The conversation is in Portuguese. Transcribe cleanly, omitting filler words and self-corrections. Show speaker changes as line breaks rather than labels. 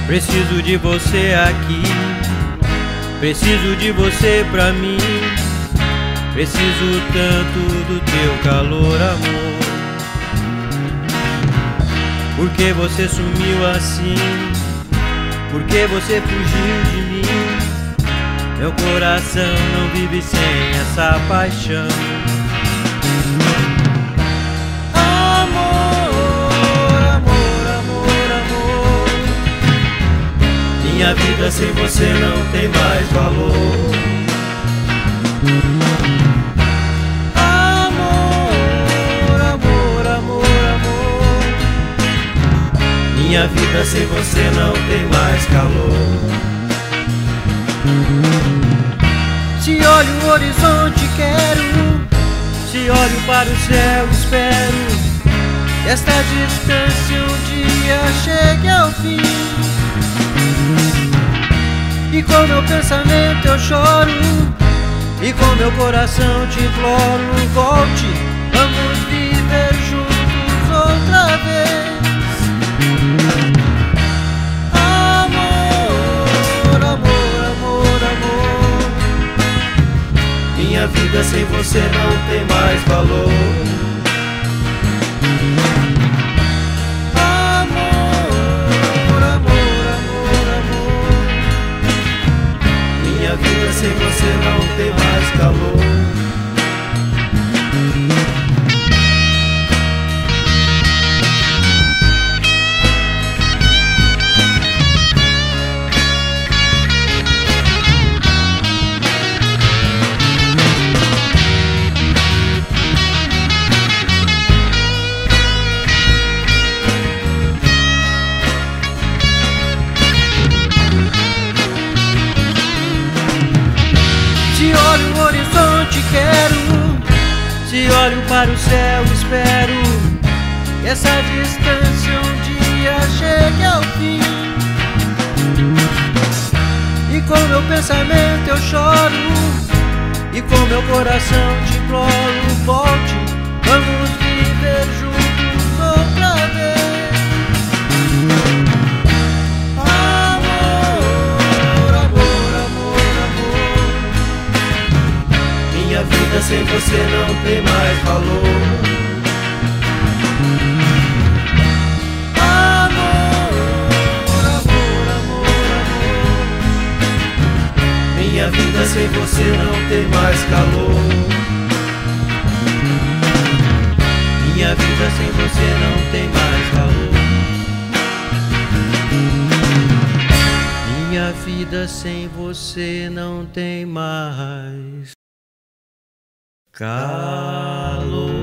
Preciso de você aqui, preciso de você pra mim. Preciso tanto do teu calor, amor. Por que você sumiu assim? Por que você fugiu de mim? Meu coração não vive sem essa paixão. Minha vida sem você não tem mais valor. Amor, amor, amor, amor. Minha vida sem você não tem mais calor. Se olho o horizonte quero, se olho para o céu espero que esta distância um dia chegue ao fim. E com meu pensamento eu choro, e com meu coração te imploro, volte, vamos viver juntos outra vez. Amor, amor, amor, amor. Minha vida sem você não tem mais valor. Sem você não tem mais calor. Se olho o horizonte quero, se olho para o céu espero que essa distância um dia chegue ao fim. E com meu pensamento eu choro, e com meu coração te imploro, volte, vamos viver juntos outra vez. Minha vida sem você não tem mais valor. Amor, amor, amor, amor. Minha vida sem você não tem mais calor. Minha vida sem você não tem mais calor. Minha vida sem você não tem mais calor.